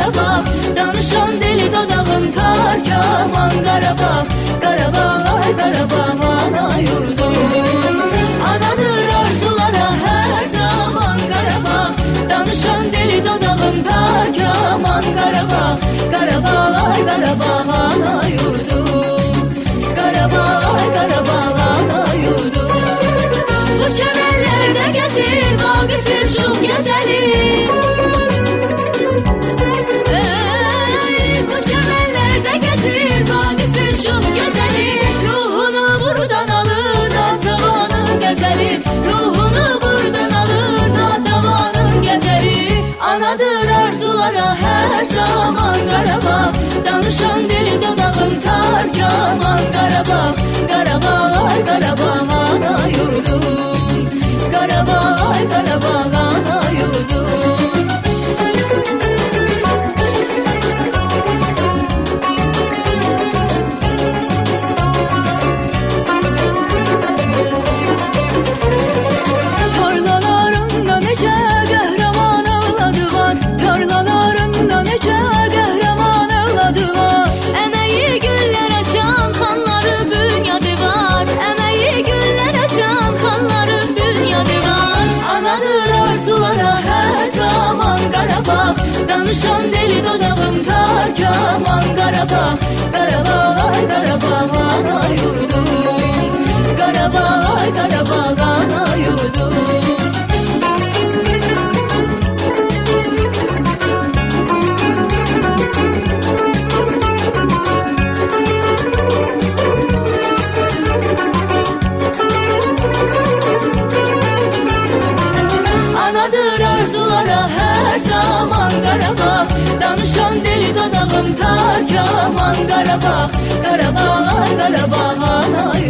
Qarabağ, danışan deli dodağım Tark aman Qarabağ. Qarabağ, ay Qarabağ, ana yurdum. Anadır arzulara her zaman Qarabağ, danışan deli dodağım Tark aman Qarabağ. Qarabağ, ay Qarabağ, ana yurdum. Qarabağ, ay Qarabağ, ana yurdum. Bu çəmənlərdə gəzir Vaqif Elşum gəzəli. Bu çəmənlərdə gəzir Vaqif Elşum gəzəli. Ruhunu buradan alın Natavanın gəzəli. Ruhunu buradan alın Natavanın gəzəli. Anadır arzulara her zaman Qarabağ, danışan deli dodağım Tark aman Qarabağ. Qarabağ, ay Qarabağ, ana yurdum. Qarabağ, ay Qarabağ, ana yurdum. Tarlalarında necə qəhrəman övladı var, tarlalarında necə qəhrəman övladı var. Əməyi güllər açan xanları bünyadı var, əməyi güllər açan xanları bünyadı var. Anadır arzulara her zaman Qarabağ, danışan deli dodağım Tark aman Qarabağ. Qarabağ, ay Qarabağ, ana yurdum. Qarabağ, ay Qarabağ, ana yurdum. Anadır arzulara her zaman Qarabağ, danışan deli dodağım Tark aman Qarabağ. Qarabağ, ay Qarabağ, ana